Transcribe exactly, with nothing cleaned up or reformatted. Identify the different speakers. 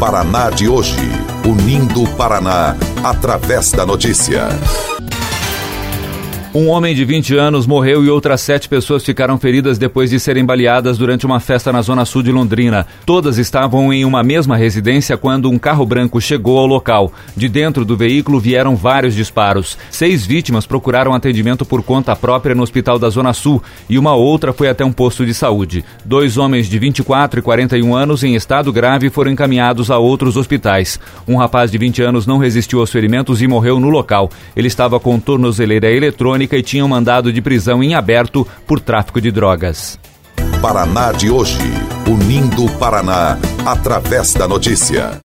Speaker 1: Paraná de hoje, unindo o Paraná através da notícia.
Speaker 2: Um homem de vinte anos morreu e outras sete pessoas ficaram feridas depois de serem baleadas durante uma festa na zona sul de Londrina. Todas estavam em uma mesma residência quando um carro branco chegou ao local. De dentro do veículo vieram vários disparos. Seis vítimas procuraram atendimento por conta própria no hospital da zona sul e uma outra foi até um posto de saúde. Dois homens de vinte e quatro e quarenta e um anos em estado grave foram encaminhados a outros hospitais. Um rapaz de vinte anos não resistiu aos ferimentos e morreu no local. Ele estava com tornozeleira eletrônica e tinha um mandado de prisão em aberto por tráfico de drogas.
Speaker 1: Paraná de hoje, unindo o Paraná através da notícia.